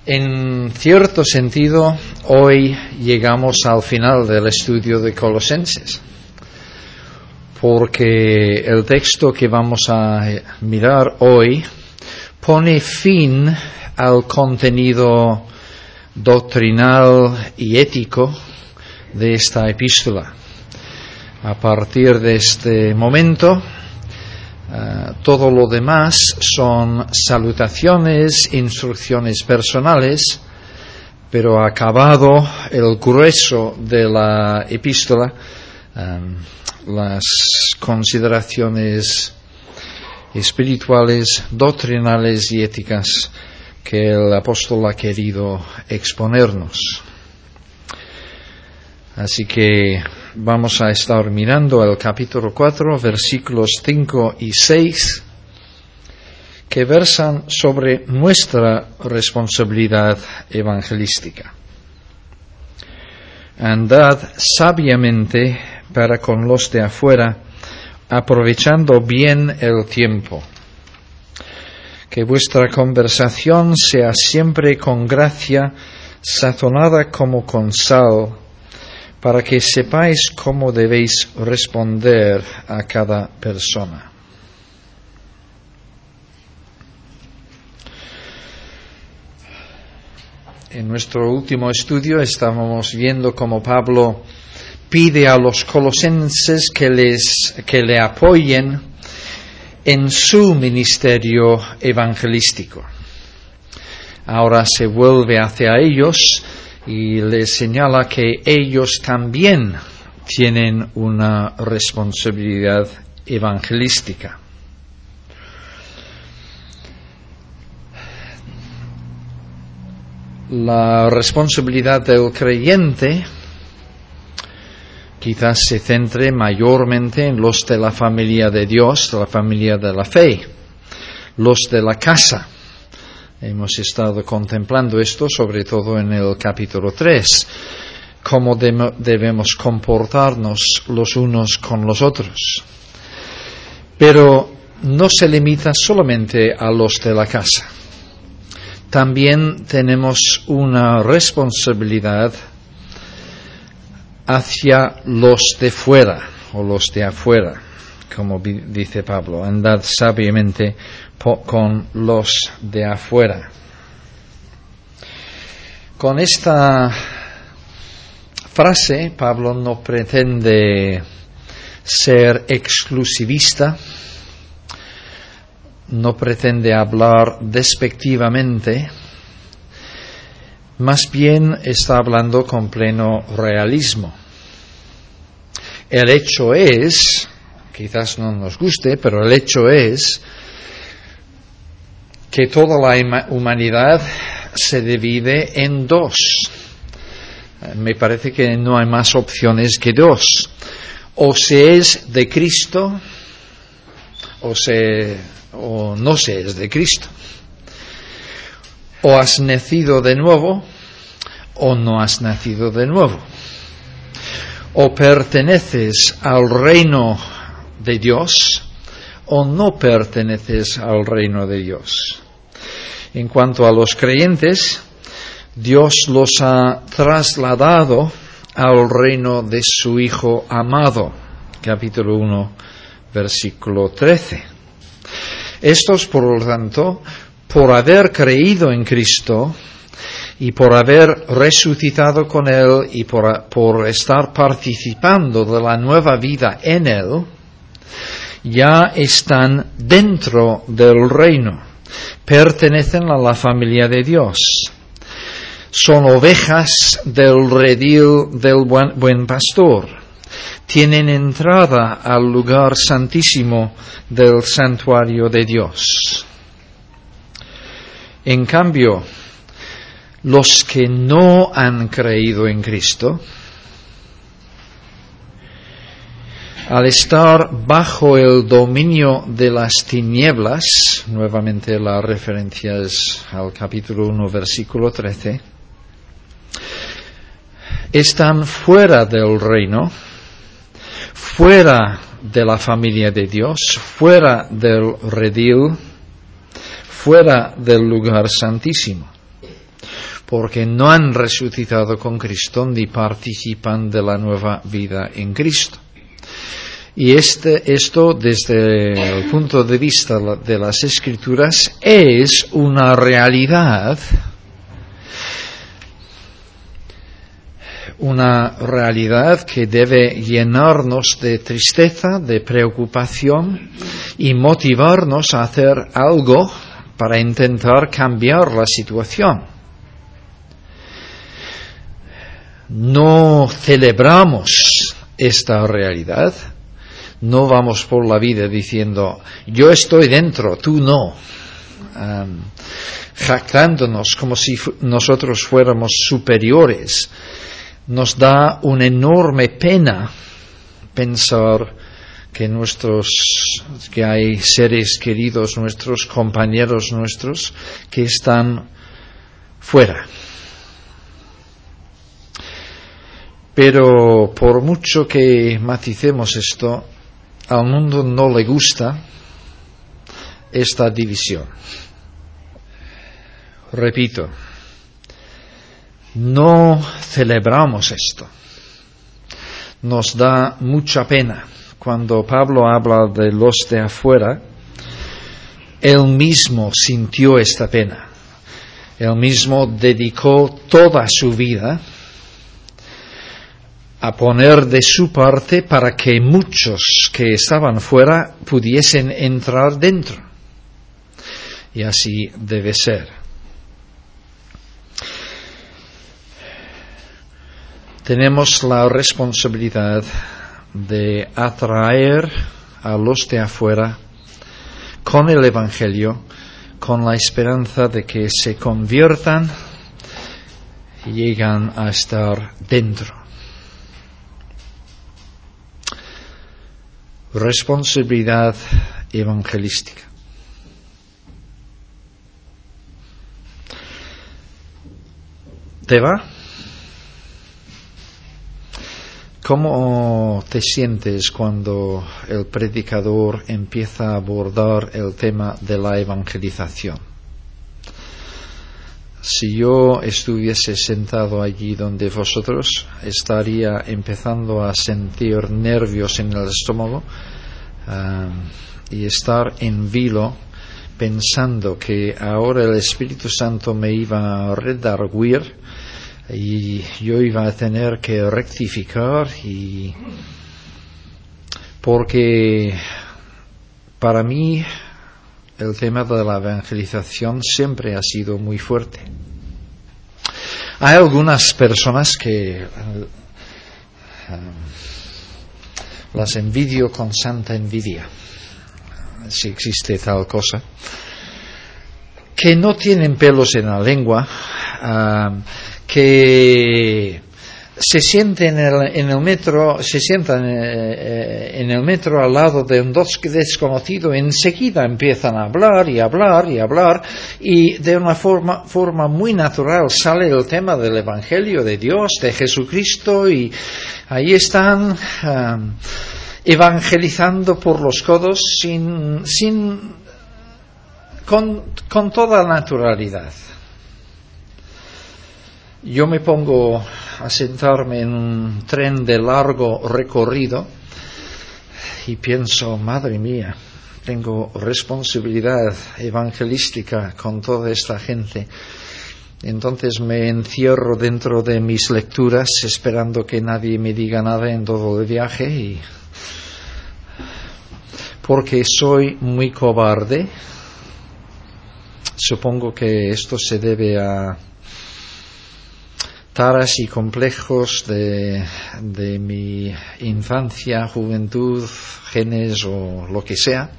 En cierto sentido, hoy llegamos al final del estudio de Colosenses, porque el texto que vamos a mirar hoy pone fin al contenido doctrinal y ético de esta epístola. A partir de este momento, todo lo demás son salutaciones, instrucciones personales, pero acabado el grueso de la epístola, las consideraciones espirituales, doctrinales y éticas que el apóstol ha querido exponernos. Así que vamos a estar mirando el capítulo 4, versículos 5 y 6, que versan sobre nuestra responsabilidad evangelística. Andad sabiamente para con los de afuera, aprovechando bien el tiempo. Que vuestra conversación sea siempre con gracia, sazonada como con sal, para que sepáis cómo debéis responder a cada persona. En nuestro último estudio estábamos viendo cómo Pablo pide a los colosenses que le apoyen en su ministerio evangelístico. Ahora se vuelve hacia ellos y les señala que ellos también tienen una responsabilidad evangelística. La responsabilidad del creyente quizás se centre mayormente en los de la familia de Dios, de la familia de la fe, los de la casa. Hemos estado contemplando esto, sobre todo en el capítulo 3, cómo debemos comportarnos los unos con los otros. Pero no se limita solamente a los de la casa. También tenemos una responsabilidad hacia los de fuera, o los de afuera, como dice Pablo. Andad sabiamente con los de afuera. Con esta frase, Pablo no pretende ser exclusivista, no pretende hablar despectivamente, más bien está hablando con pleno realismo. El hecho es, quizás no nos guste, pero el hecho es que toda la humanidad se divide en dos. Me parece que no hay más opciones que dos. O se es de Cristo, o no se es de Cristo. O has nacido de nuevo, o no has nacido de nuevo. O perteneces al reino de Dios, o no perteneces al reino de Dios. En cuanto a los creyentes, Dios los ha trasladado al reino de su Hijo amado. Capítulo 1, versículo 13. Estos, por lo tanto, por haber creído en Cristo y por haber resucitado con Él y por estar participando de la nueva vida en Él, ya están dentro del reino, pertenecen a la familia de Dios. Son ovejas del redil del buen pastor. Tienen entrada al lugar santísimo del santuario de Dios. En cambio, los que no han creído en Cristo, al estar bajo el dominio de las tinieblas, nuevamente la referencia es al capítulo 1, versículo 13, están fuera del reino, fuera de la familia de Dios, fuera del redil, fuera del lugar santísimo. porque no han resucitado con Cristo ni participan de la nueva vida en Cristo. Y esto, desde el punto de vista de las Escrituras, es una realidad que debe llenarnos de tristeza, de preocupación y motivarnos a hacer algo para intentar cambiar la situación. No celebramos esta realidad, no vamos por la vida diciendo yo estoy dentro, tú no, jactándonos como si nosotros fuéramos superiores. Nos da una enorme pena pensar que hay seres queridos nuestros, compañeros nuestros, que están fuera. Pero por mucho que maticemos esto, al mundo no le gusta esta división. Repito, no celebramos esto. Nos da mucha pena. Cuando Pablo habla de los de afuera, él mismo sintió esta pena. Él mismo dedicó toda su vida a poner de su parte para que muchos que estaban fuera pudiesen entrar dentro. Y así debe ser. Tenemos la responsabilidad de atraer a los de afuera con el Evangelio, con la esperanza de que se conviertan y llegan a estar dentro. Responsabilidad evangelística. ¿Te va? ¿Cómo te sientes cuando el predicador empieza a abordar el tema de la evangelización? Si yo estuviese sentado allí donde vosotros, estaría empezando a sentir nervios en el estómago y estar en vilo pensando que ahora el Espíritu Santo me iba a redarguir y yo iba a tener que rectificar, y porque para mí el tema de la evangelización siempre ha sido muy fuerte. Hay algunas personas que las envidio con santa envidia, si existe tal cosa, que no tienen pelos en la lengua, que se sientan en el metro al lado de un desconocido, enseguida empiezan a hablar y de una forma muy natural sale el tema del Evangelio de Dios, de Jesucristo, y ahí están evangelizando por los codos con toda naturalidad. Yo me pongo a sentarme en un tren de largo recorrido y pienso, madre mía, tengo responsabilidad evangelística con toda esta gente. Entonces me encierro dentro de mis lecturas esperando que nadie me diga nada en todo el viaje, porque soy muy cobarde. Supongo que esto se debe a taras y complejos de mi infancia, juventud, genes o lo que sea,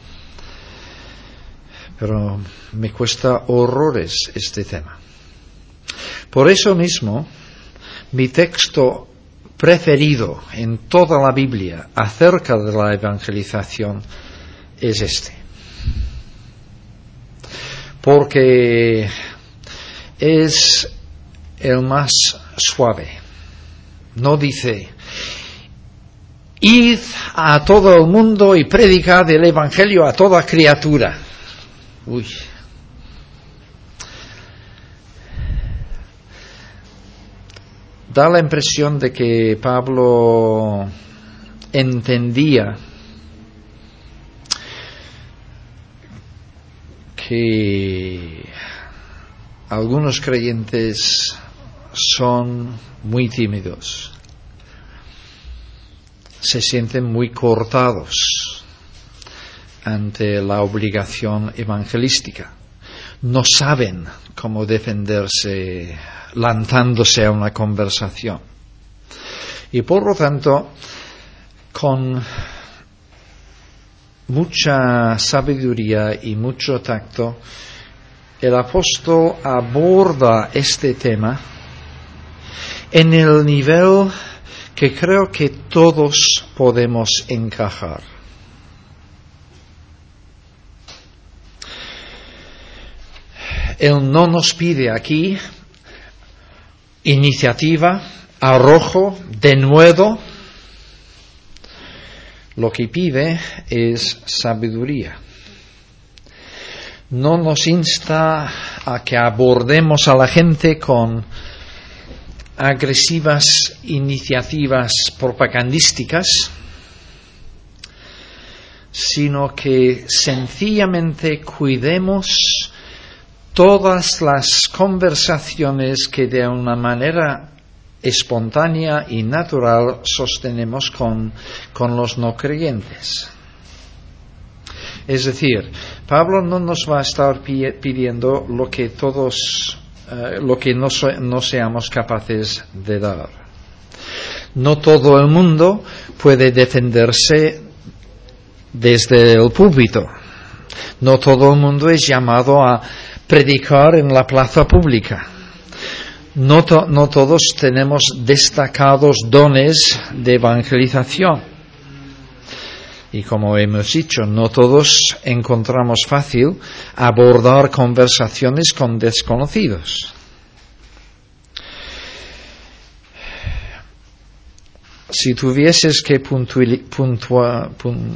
pero me cuesta horrores este tema. Por eso mismo, mi texto preferido en toda la Biblia acerca de la evangelización es este, porque es el más suave. No dice, id a todo el mundo y predicad el Evangelio a toda criatura. da la impresión de que Pablo entendía que algunos creyentes son muy tímidos, se sienten muy cortados ante la obligación evangelística, no saben cómo defenderse lanzándose a una conversación. Y por lo tanto, con mucha sabiduría y mucho tacto, el apóstol aborda este tema en el nivel que creo que todos podemos encajar. Él no nos pide aquí iniciativa, arrojo, denuedo. Lo que pide es sabiduría. No nos insta a que abordemos a la gente con agresivas iniciativas propagandísticas, sino que sencillamente cuidemos todas las conversaciones que de una manera espontánea y natural sostenemos con los no creyentes. Es decir, Pablo no nos va a estar pidiendo lo que no seamos capaces de dar. No todo el mundo puede defenderse desde el púlpito. No todo el mundo es llamado a predicar en la plaza pública. No todos tenemos destacados dones de evangelización. Y como hemos dicho, no todos encontramos fácil abordar conversaciones con desconocidos. Si tuvieses que puntuar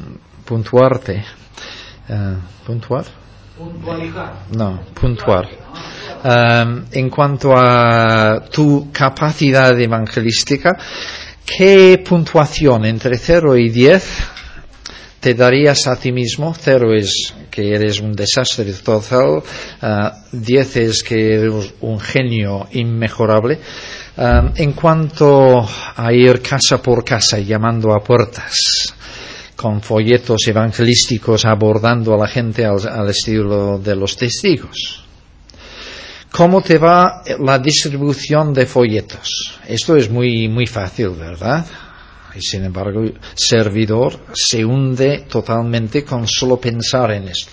en cuanto a tu capacidad evangelística, ¿qué puntuación entre 0 y 10 te darías a ti mismo? 0 es que eres un desastre total, 10 es que eres un genio inmejorable. En cuanto a ir casa por casa llamando a puertas, con folletos evangelísticos abordando a la gente al estilo de los testigos, ¿cómo te va la distribución de folletos? Esto es muy, muy fácil, ¿verdad? Y sin embargo, el servidor se hunde totalmente con solo pensar en esto.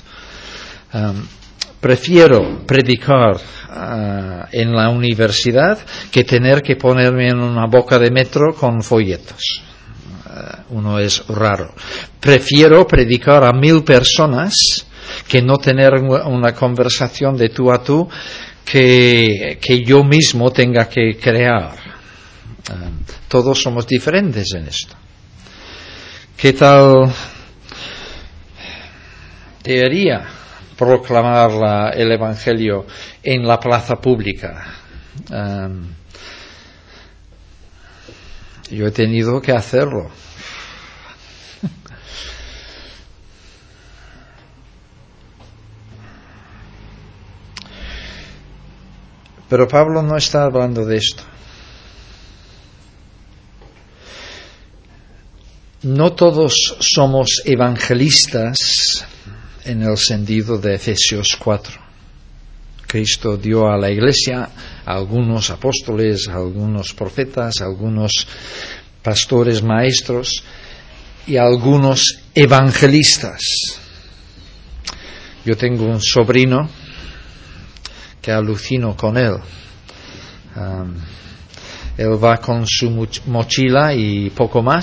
Prefiero predicar en la universidad que tener que ponerme en una boca de metro con folletos. Uno es raro. Prefiero predicar a 1000 personas que no tener una conversación de tú a tú que yo mismo tenga que crear. Todos somos diferentes en esto. ¿Qué tal debería proclamar el Evangelio en la plaza pública? Yo he tenido que hacerlo. Pero Pablo no está hablando de esto. No todos somos evangelistas en el sentido de Efesios 4. Cristo dio a la iglesia a algunos apóstoles, a algunos profetas, a algunos pastores, maestros y a algunos evangelistas. Yo tengo un sobrino que alucino con él. Él va con su mochila y poco más,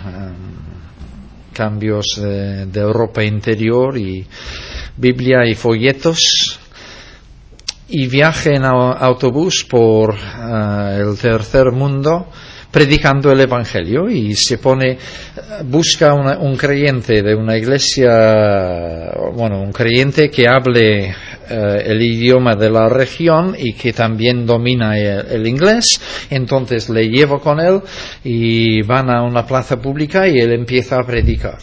cambios de ropa interior y Biblia y folletos, y viaja en autobús por el tercer mundo predicando el Evangelio, y se busca un creyente de una iglesia, un creyente que hable el idioma de la región y que también domina el inglés. Entonces le llevo con él y van a una plaza pública y él empieza a predicar.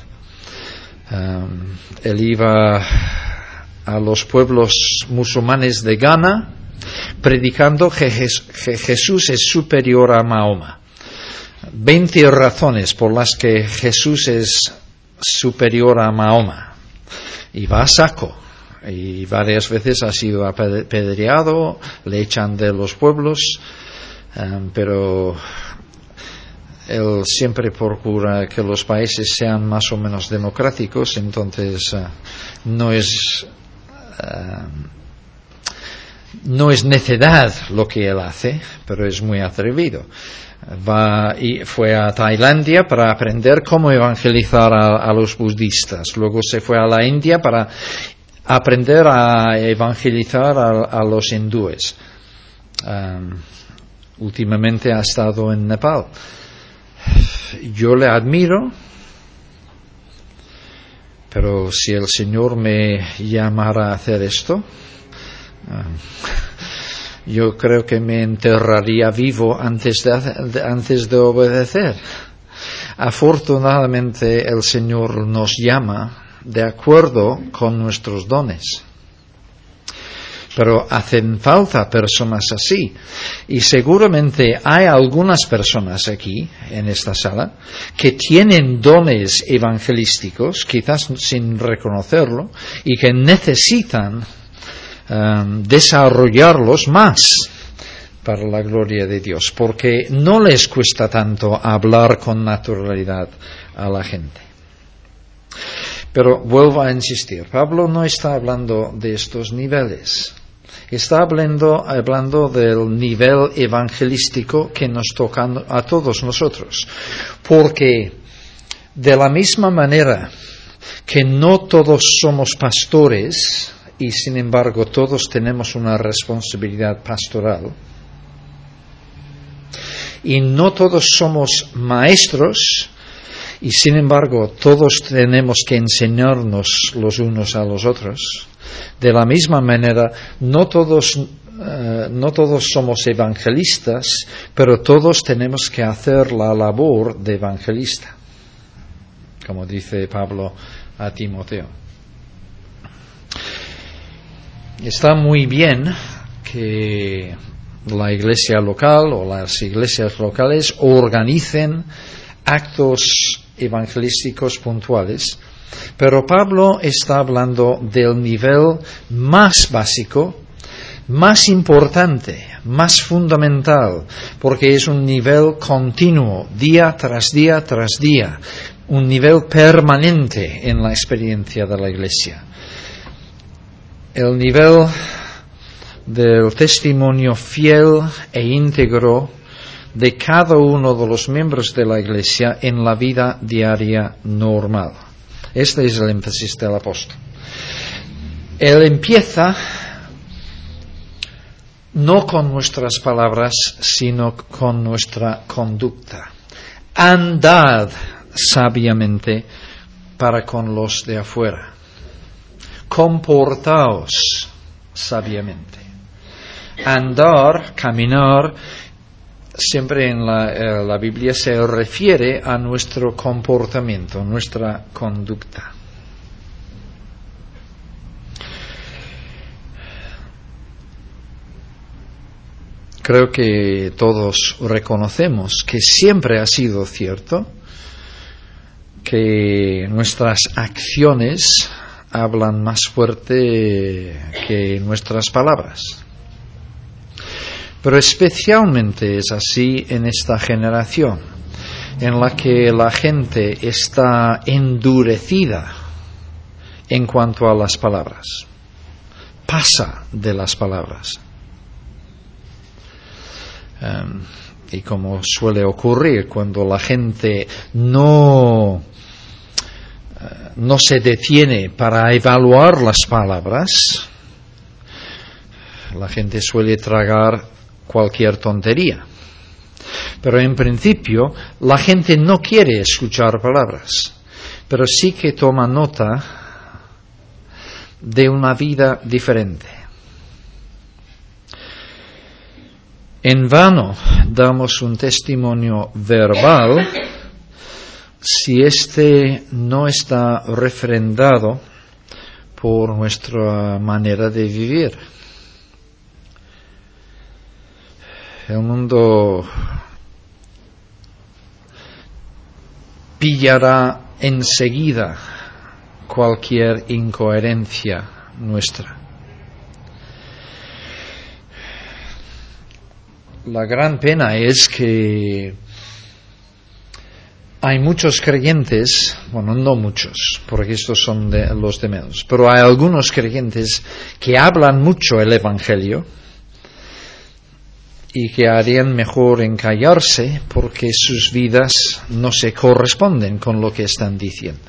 Él iba a los pueblos musulmanes de Ghana predicando que Jesús es superior a Mahoma. 20 razones por las que Jesús es superior a Mahoma. Y va a saco. Y varias veces ha sido apedreado, le echan de los pueblos, pero él siempre procura que los países sean más o menos democráticos, entonces no es necedad lo que él hace, pero es muy atrevido. Fue a Tailandia para aprender cómo evangelizar a los budistas. Luego se fue a la India para aprender a evangelizar a los hindúes. Últimamente ha estado en Nepal. Yo le admiro, pero si el Señor me llamara a hacer esto, yo creo que me enterraría vivo antes de obedecer. Afortunadamente el Señor nos llama de acuerdo con nuestros dones. Pero hacen falta personas así. Y seguramente hay algunas personas aquí, en esta sala, que tienen dones evangelísticos, quizás sin reconocerlo, y que necesitan desarrollarlos más para la gloria de Dios, porque no les cuesta tanto hablar con naturalidad a la gente. Pero vuelvo a insistir, Pablo no está hablando de estos niveles. Está hablando del nivel evangelístico que nos toca a todos nosotros. Porque de la misma manera que no todos somos pastores y sin embargo todos tenemos una responsabilidad pastoral, y no todos somos maestros y sin embargo todos tenemos que enseñarnos los unos a los otros, de la misma manera no todos somos evangelistas, pero todos tenemos que hacer la labor de evangelista, como dice Pablo a Timoteo. Está muy bien que la iglesia local o las iglesias locales organicen actos evangelísticos puntuales, pero Pablo está hablando del nivel más básico, más importante, más fundamental, porque es un nivel continuo, día tras día tras día, un nivel permanente en la experiencia de la iglesia. El nivel del testimonio fiel e íntegro de cada uno de los miembros de la iglesia en la vida diaria normal. Este es el énfasis del apóstol. Él empieza no con nuestras palabras, sino con nuestra conducta. Andad sabiamente para con los de afuera. Comportaos sabiamente. Andar, caminar, siempre en la Biblia se refiere a nuestro comportamiento, nuestra conducta. Creo que todos reconocemos que siempre ha sido cierto que nuestras acciones hablan más fuerte que nuestras palabras. Pero especialmente es así en esta generación, en la que la gente está endurecida en cuanto a las palabras. Pasa de las palabras. Y como suele ocurrir cuando la gente no se detiene para evaluar las palabras, la gente suele tragar cualquier tontería. Pero en principio la gente no quiere escuchar palabras, pero sí que toma nota de una vida diferente. En vano damos un testimonio verbal si éste no está refrendado por nuestra manera de vivir. El mundo pillará enseguida cualquier incoherencia nuestra. La gran pena es que hay muchos creyentes, bueno, no muchos, porque estos son los de menos, pero hay algunos creyentes que hablan mucho el Evangelio y que harían mejor en callarse porque sus vidas no se corresponden con lo que están diciendo.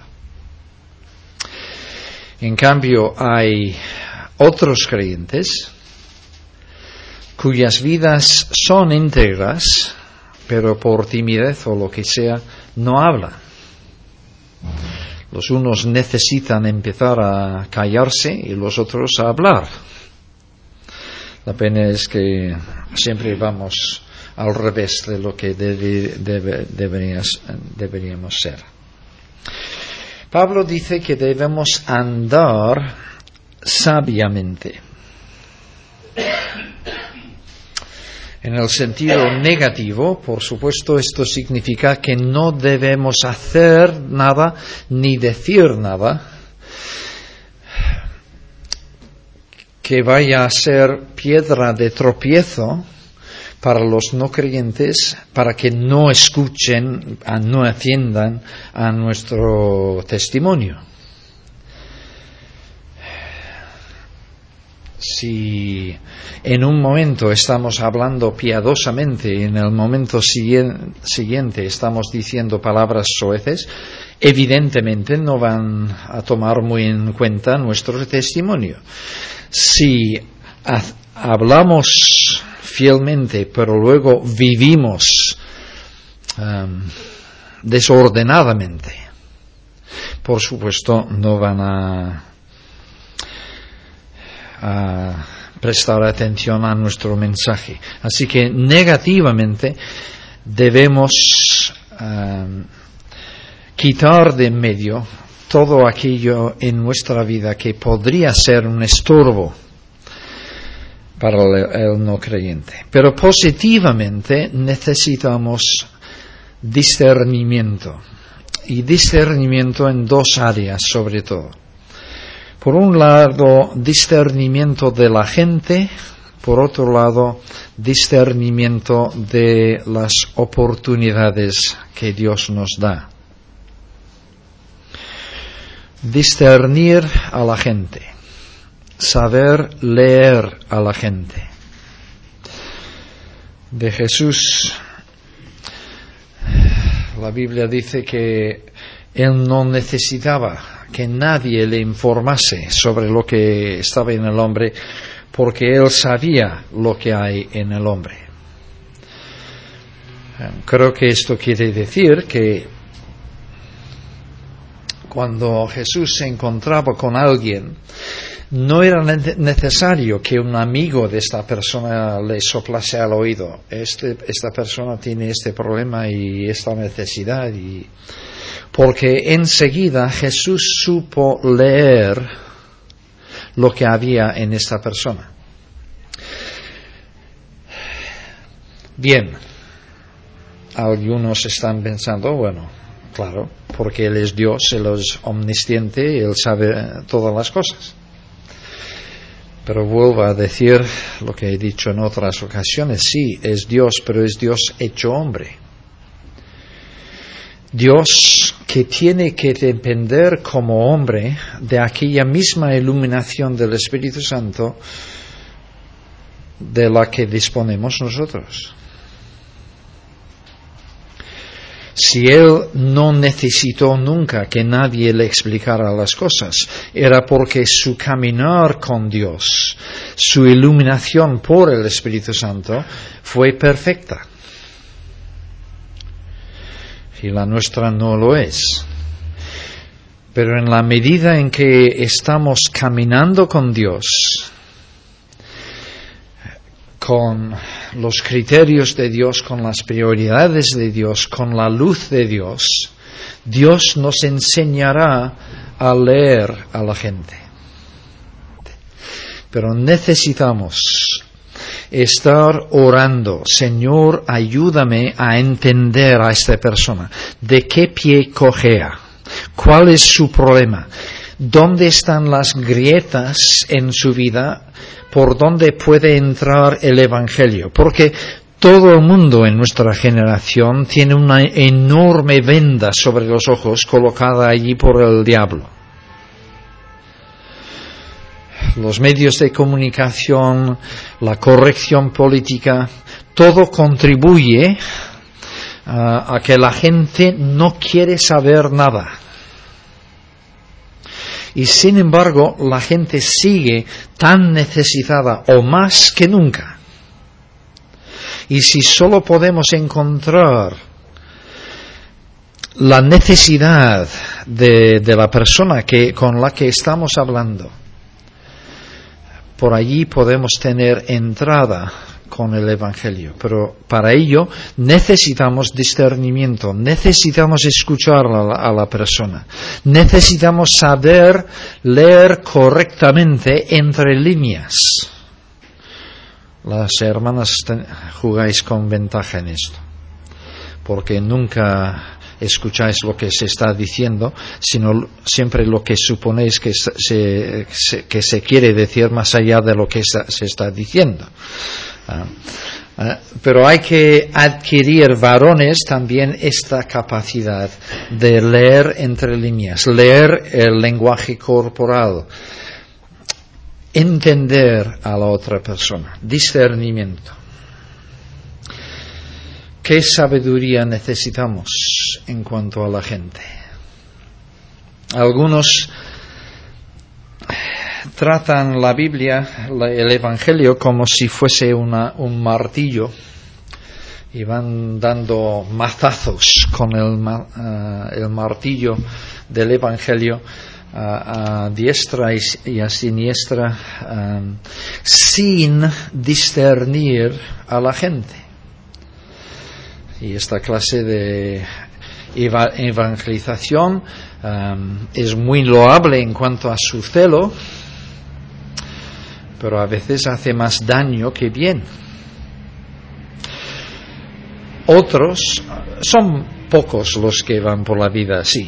En cambio, hay otros creyentes cuyas vidas son íntegras, pero por timidez o lo que sea, no hablan. Los unos necesitan empezar a callarse y los otros a hablar. La pena es que siempre vamos al revés de lo que deberíamos ser. Pablo dice que debemos andar sabiamente. En el sentido negativo, por supuesto, esto significa que no debemos hacer nada ni decir nada que vaya a ser piedra de tropiezo para los no creyentes, para que no escuchen, no atiendan a nuestro testimonio. Si en un momento estamos hablando piadosamente y en el momento siguiente estamos diciendo palabras soeces, evidentemente no van a tomar muy en cuenta nuestro testimonio. Si hablamos fielmente, pero luego vivimos desordenadamente, por supuesto no van a prestar atención a nuestro mensaje. Así que negativamente debemos quitar de en medio todo aquello en nuestra vida que podría ser un estorbo para el no creyente. Pero positivamente necesitamos discernimiento, y discernimiento en dos áreas sobre todo. Por un lado, discernimiento de la gente, por otro lado, discernimiento de las oportunidades que Dios nos da. Discernir a la gente, saber leer a la gente. De Jesús, la Biblia dice que Él no necesitaba que nadie le informase sobre lo que estaba en el hombre, porque Él sabía lo que hay en el hombre. Creo que esto quiere decir que cuando Jesús se encontraba con alguien, no era necesario que un amigo de esta persona le soplase al oído. Esta persona tiene este problema y esta necesidad, porque enseguida Jesús supo leer lo que había en esta persona. Bien, algunos están pensando, bueno, claro, porque Él es Dios, Él es omnisciente, Él sabe todas las cosas. Pero vuelvo a decir lo que he dicho en otras ocasiones, sí, es Dios, pero es Dios hecho hombre. Dios que tiene que depender como hombre de aquella misma iluminación del Espíritu Santo de la que disponemos nosotros. Si Él no necesitó nunca que nadie le explicara las cosas, era porque su caminar con Dios, su iluminación por el Espíritu Santo, fue perfecta. Y la nuestra no lo es. Pero en la medida en que estamos caminando con Dios, con los criterios de Dios, con las prioridades de Dios, con la luz de Dios, Dios nos enseñará a leer a la gente. Pero necesitamos estar orando, Señor, ayúdame a entender a esta persona. ¿De qué pie cojea? ¿Cuál es su problema? ¿Dónde están las grietas en su vida? ¿Por dónde puede entrar el Evangelio? Porque todo el mundo en nuestra generación tiene una enorme venda sobre los ojos colocada allí por el diablo. Los medios de comunicación, la corrección política, todo contribuye a que la gente no quiere saber nada. Y sin embargo, la gente sigue tan necesitada o más que nunca. Y si solo podemos encontrar la necesidad de la persona con la que estamos hablando, por allí podemos tener entrada con el Evangelio. Pero para ello necesitamos discernimiento, necesitamos escuchar a la persona, necesitamos saber leer correctamente entre líneas. Las hermanas jugáis con ventaja en esto, porque nunca escucháis lo que se está diciendo, sino siempre lo que suponéis que se quiere decir más allá de lo que se está diciendo. Pero hay que adquirir, varones, también esta capacidad de leer entre líneas, leer el lenguaje corporal, entender a la otra persona, discernimiento. ¿Qué sabiduría necesitamos en cuanto a la gente? Algunos tratan la Biblia, el Evangelio, como si fuese un martillo y van dando mazazos con el martillo del Evangelio a diestra y a siniestra, sin discernir a la gente. Y esta clase de evangelización es muy loable en cuanto a su celo, pero a veces hace más daño que bien. Otros, son pocos los que van por la vida así.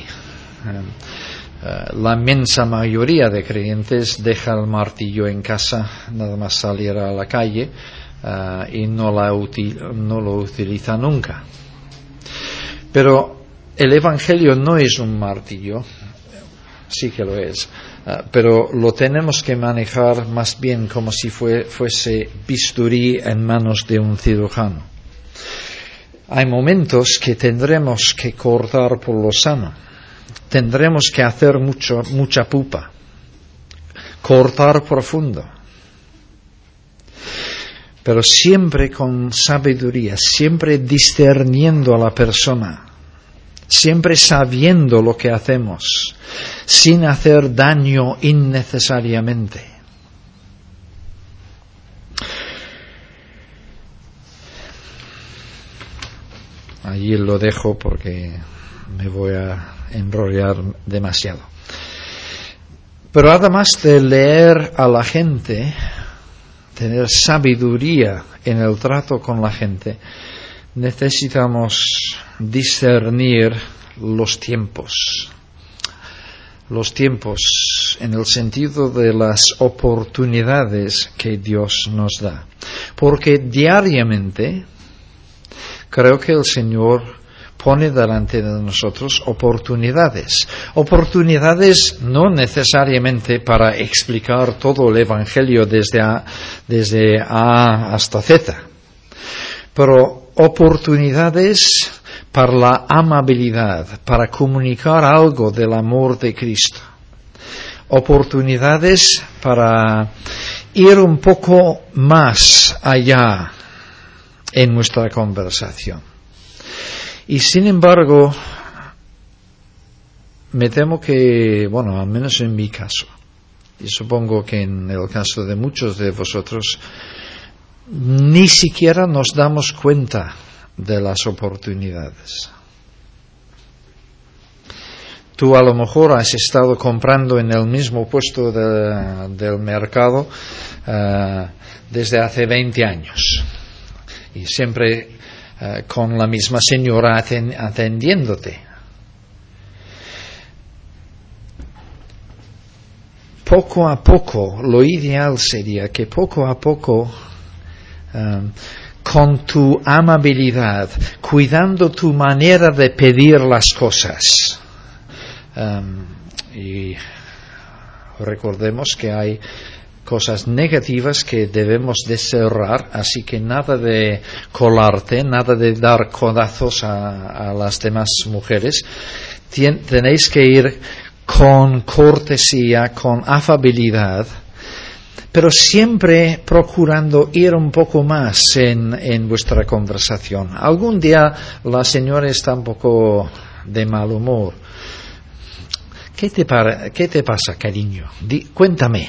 La inmensa mayoría de creyentes deja el martillo en casa, nada más salir a la calle, y no lo utiliza nunca. Pero el Evangelio no es un martillo, sí que lo es, pero lo tenemos que manejar más bien como si fuese bisturí en manos de un cirujano. Hay momentos que tendremos que cortar por lo sano, tendremos que hacer mucha pupa, cortar profundo, pero siempre con sabiduría, siempre discerniendo a la persona, siempre sabiendo lo que hacemos, sin hacer daño innecesariamente. Allí lo dejo porque me voy a enrollar demasiado. Pero además de leer a la gente, tener sabiduría en el trato con la gente, necesitamos discernir los tiempos. Los tiempos en el sentido de las oportunidades que Dios nos da. Porque diariamente creo que el Señor pone delante de nosotros oportunidades. Oportunidades no necesariamente para explicar todo el Evangelio desde A hasta Z, pero oportunidades para la amabilidad, para comunicar algo del amor de Cristo. Oportunidades para ir un poco más allá en nuestra conversación. Y sin embargo, me temo que, bueno, al menos en mi caso, y supongo que en el caso de muchos de vosotros, ni siquiera nos damos cuenta de las oportunidades. Tú a lo mejor has estado comprando en el mismo puesto del mercado desde hace 20 años y siempre con la misma señora atendiéndote. Poco a poco, lo ideal sería que poco a poco, con tu amabilidad, cuidando tu manera de pedir las cosas, y recordemos que hay cosas negativas que debemos de cerrar, así que nada de colarte, nada de dar codazos a las demás mujeres. Tenéis que ir con cortesía, con afabilidad, pero siempre procurando ir un poco más en vuestra conversación. Algún día la señora está un poco de mal humor. ¿Qué te pasa, cariño? Cuéntame.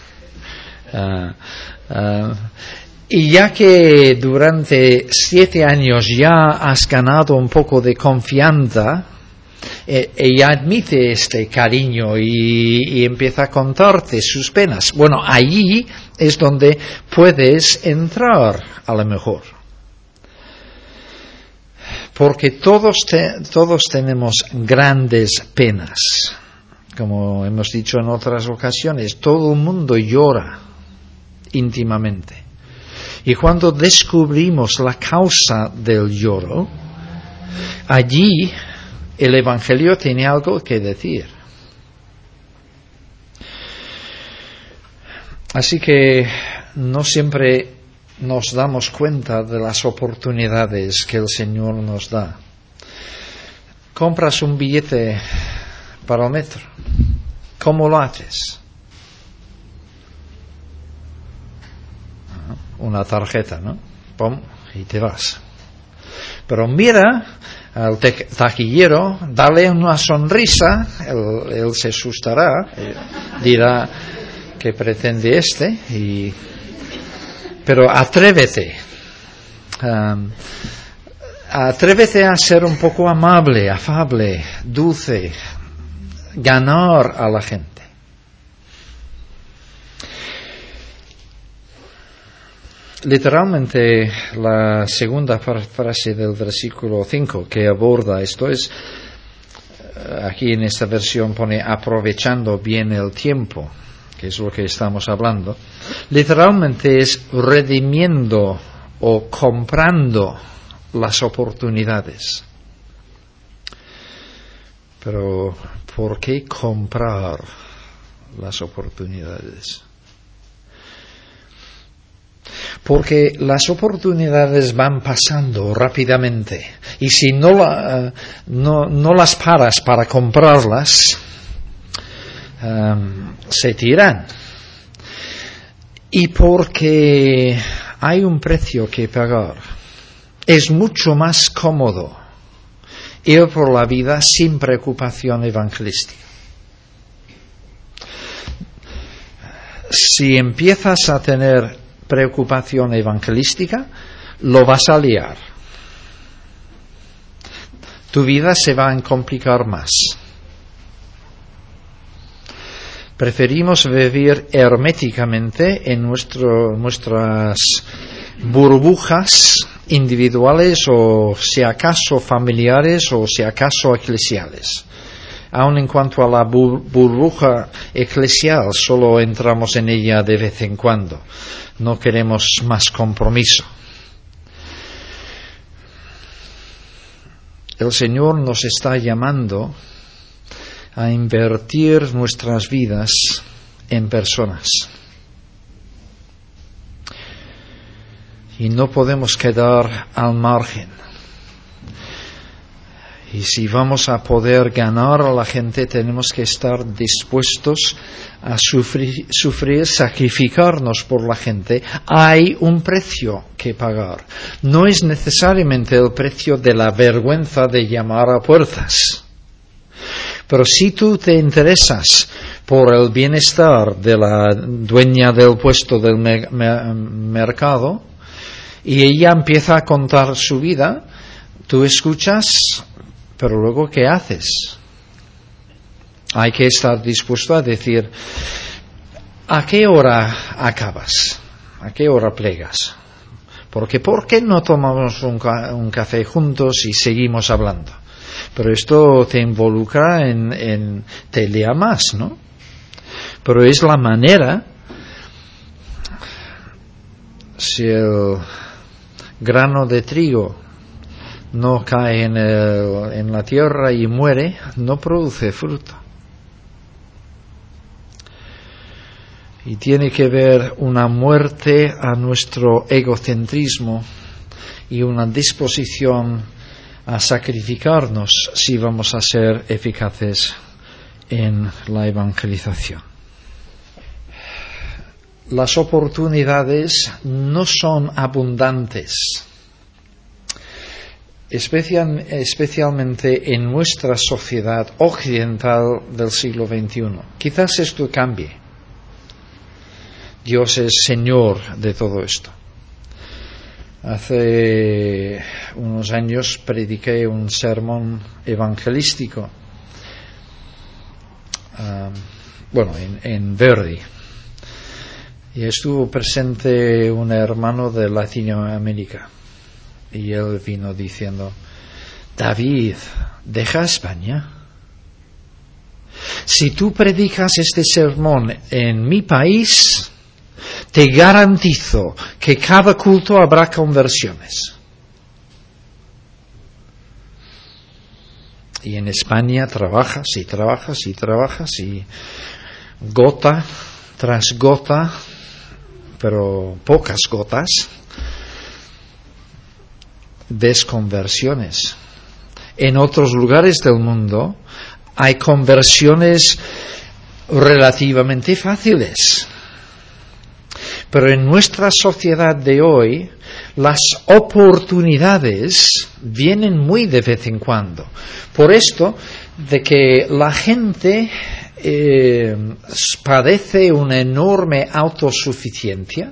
Y ya que durante 7 años ya has ganado un poco de confianza, ella admite este cariño y empieza a contarte sus penas. Bueno, allí es donde puedes entrar a lo mejor. Porque todos tenemos grandes penas. Como hemos dicho en otras ocasiones, todo el mundo llora íntimamente. Y cuando descubrimos la causa del lloro, allí el Evangelio tiene algo que decir. Así que no siempre nos damos cuenta de las oportunidades que el Señor nos da. Compras un billete para el metro. ¿Cómo lo haces? Una tarjeta, ¿no? Pum, y te vas. Pero mira al taquillero, dale una sonrisa, él se asustará, dirá que pretende pero atrévete. Atrévete a ser un poco amable, afable, dulce, ganar a la gente. Literalmente la segunda frase del versículo 5 que aborda esto es, aquí en esta versión pone aprovechando bien el tiempo, que es lo que estamos hablando. Literalmente es redimiendo o comprando las oportunidades. Pero ¿por qué comprar las oportunidades? Porque las oportunidades van pasando rápidamente y si no las paras para comprarlas, se tiran. Y porque hay un precio que pagar. Es mucho más cómodo ir por la vida sin preocupación evangelística. Si empiezas a tener preocupación evangelística, lo vas a liar. Tu vida se va a complicar más. Preferimos vivir herméticamente en nuestras burbujas individuales o si acaso familiares o si acaso eclesiales. Aun en cuanto a la burbuja eclesial, solo entramos en ella de vez en cuando. No queremos más compromiso. El Señor nos está llamando a invertir nuestras vidas en personas. Y no podemos quedar al margen. Y si vamos a poder ganar a la gente, tenemos que estar dispuestos a sufrir, sacrificarnos por la gente. Hay un precio que pagar. No es necesariamente el precio de la vergüenza de llamar a puertas. Pero si tú te interesas por el bienestar de la dueña del puesto del mercado y ella empieza a contar su vida, tú escuchas, pero luego ¿qué haces? Hay que estar dispuesto a decir, ¿a qué hora acabas? ¿A qué hora plegas? Porque ¿por qué no tomamos un café juntos y seguimos hablando? Pero esto te involucra te lea más, ¿no? Pero es la manera. Si el grano de trigo no cae en la tierra y muere, no produce fruto. Y tiene que haber una muerte a nuestro egocentrismo y una disposición a sacrificarnos si vamos a ser eficaces en la evangelización. Las oportunidades no son abundantes, especialmente en nuestra sociedad occidental del siglo XXI. Quizás esto cambie. Dios es Señor de todo esto. Hace unos años prediqué un sermón evangelístico, en Verdi, y estuvo presente un hermano de Latinoamérica, y él vino diciendo: David, deja España. Si tú predicas este sermón en mi país, te garantizo que cada culto habrá conversiones. Y en España trabajas y gota tras gota, pero pocas gotas, ves conversiones. En otros lugares del mundo hay conversiones relativamente fáciles. Pero en nuestra sociedad de hoy, las oportunidades vienen muy de vez en cuando. Por esto, de que la gente padece una enorme autosuficiencia,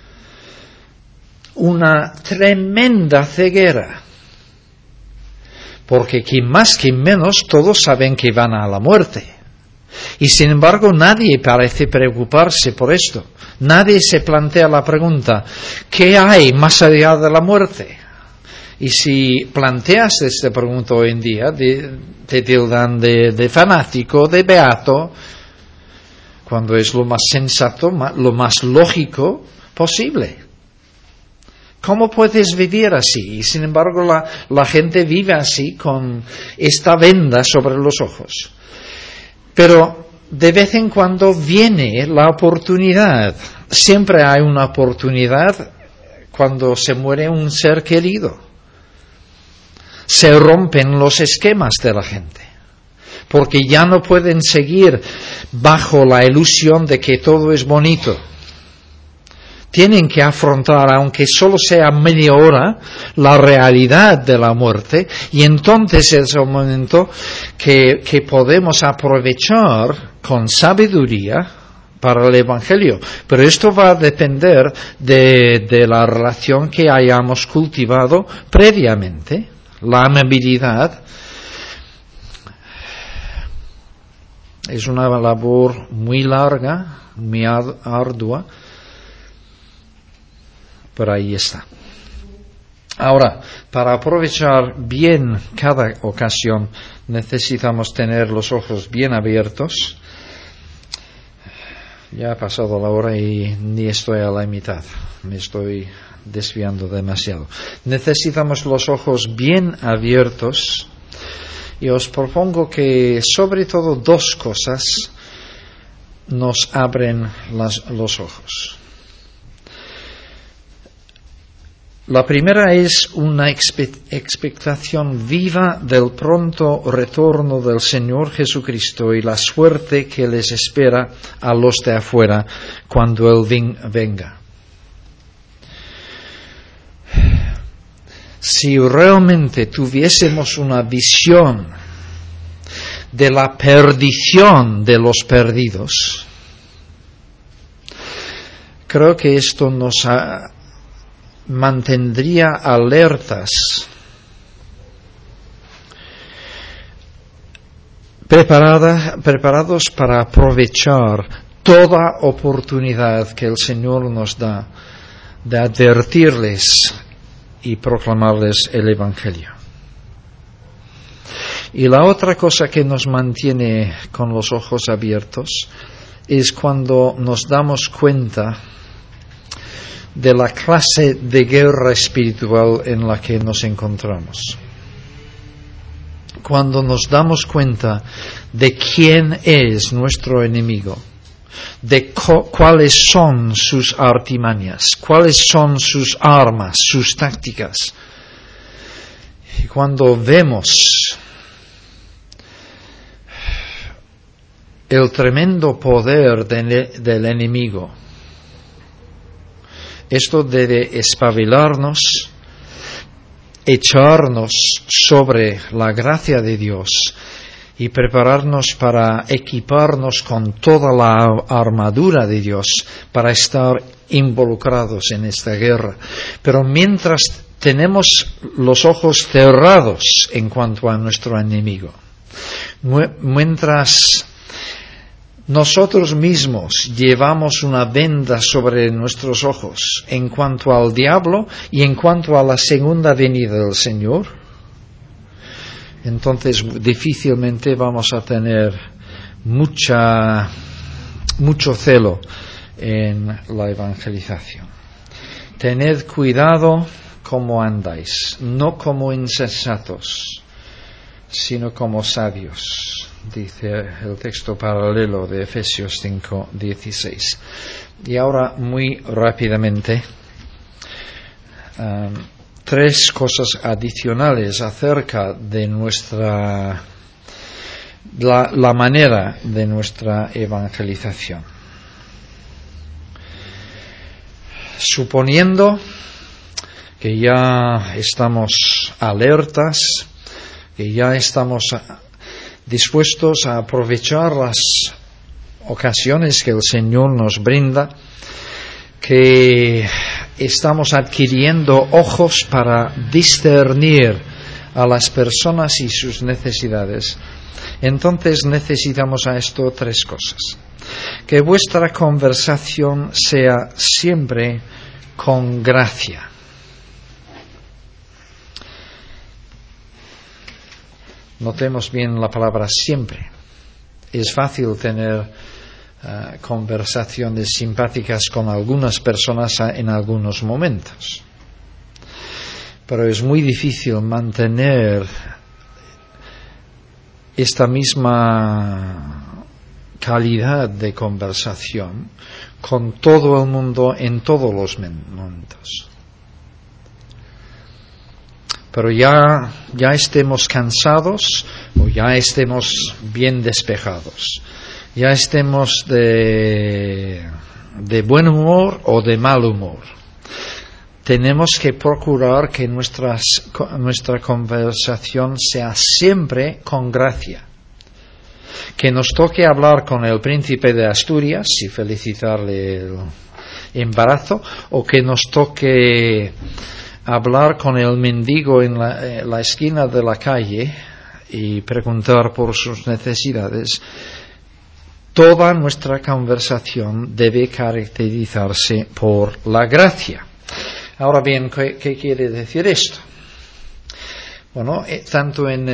una tremenda ceguera. Porque quien más, quien menos, todos saben que van a la muerte. Y sin embargo, nadie parece preocuparse por esto. Nadie se plantea la pregunta, ¿qué hay más allá de la muerte? Y si planteas esta pregunta hoy en día, te tildan de fanático, de beato, cuando es lo más sensato, lo más lógico posible. ¿Cómo puedes vivir así? Y sin embargo, la gente vive así, con esta venda sobre los ojos. Pero de vez en cuando viene la oportunidad. Siempre hay una oportunidad cuando se muere un ser querido. Se rompen los esquemas de la gente, porque ya no pueden seguir bajo la ilusión de que todo es bonito. Tienen que afrontar, aunque solo sea media hora, la realidad de la muerte, y entonces es el momento que podemos aprovechar con sabiduría para el Evangelio. Pero esto va a depender de la relación que hayamos cultivado previamente. La amabilidad es una labor muy larga, muy ardua, pero ahí está. Ahora, para aprovechar bien cada ocasión, necesitamos tener los ojos bien abiertos. Ya ha pasado la hora y ni estoy a la mitad. Me estoy desviando demasiado. Necesitamos los ojos bien abiertos, y os propongo que sobre todo dos cosas nos abren los ojos. La primera es una expectación viva del pronto retorno del Señor Jesucristo y la suerte que les espera a los de afuera cuando Él venga. Si realmente tuviésemos una visión de la perdición de los perdidos, creo que esto nos mantendría alertas, preparados para aprovechar toda oportunidad que el Señor nos da de advertirles y proclamarles el Evangelio. Y la otra cosa que nos mantiene con los ojos abiertos es cuando nos damos cuenta de la clase de guerra espiritual en la que nos encontramos. Cuando nos damos cuenta de quién es nuestro enemigo, de cuáles son sus artimañas, cuáles son sus armas, sus tácticas. Y cuando vemos el tremendo poder del enemigo, esto debe espabilarnos, echarnos sobre la gracia de Dios y prepararnos para equiparnos con toda la armadura de Dios para estar involucrados en esta guerra. Pero mientras tenemos los ojos cerrados en cuanto a nuestro enemigo, mientras nosotros mismos llevamos una venda sobre nuestros ojos en cuanto al diablo y en cuanto a la segunda venida del Señor, entonces difícilmente vamos a tener mucho celo en la evangelización. Tened cuidado cómo andáis, no como insensatos, sino como sabios, dice el texto paralelo de Efesios 5:16. Y ahora, muy rápidamente, tres cosas adicionales acerca de la manera de nuestra evangelización. Suponiendo que ya estamos alertas, que ya estamos dispuestos a aprovechar las ocasiones que el Señor nos brinda, que estamos adquiriendo ojos para discernir a las personas y sus necesidades, entonces necesitamos a esto tres cosas. Que vuestra conversación sea siempre con gracia. Notemos bien la palabra siempre. Es fácil tener conversaciones simpáticas con algunas personas en algunos momentos, pero es muy difícil mantener esta misma calidad de conversación con todo el mundo en todos los momentos. Pero ya estemos cansados o ya estemos bien despejados, ya estemos de buen humor o de mal humor, tenemos que procurar que nuestra conversación sea siempre con gracia. Que nos toque hablar con el príncipe de Asturias y felicitarle el embarazo, o que nos toque hablar con el mendigo en la esquina de la calle y preguntar por sus necesidades, toda nuestra conversación debe caracterizarse por la gracia. Ahora bien, ¿qué quiere decir esto? Bueno, tanto en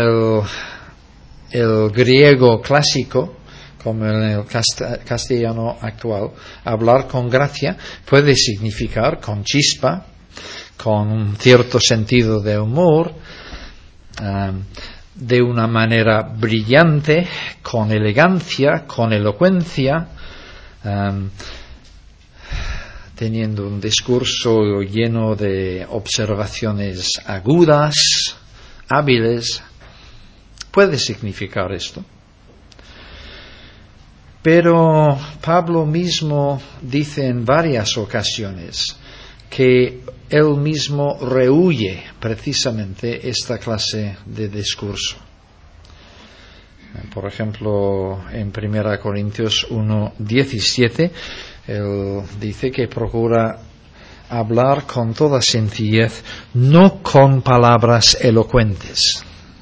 el griego clásico como en el castellano actual, hablar con gracia puede significar con chispa, con un cierto sentido de humor, de una manera brillante, con elegancia, con elocuencia, teniendo un discurso lleno de observaciones agudas, hábiles. Puede significar esto. Pero Pablo mismo dice en varias ocasiones que él mismo rehúye precisamente esta clase de discurso. Por ejemplo, en 1 Corintios 1:17, él dice que procura hablar con toda sencillez, no con palabras elocuentes.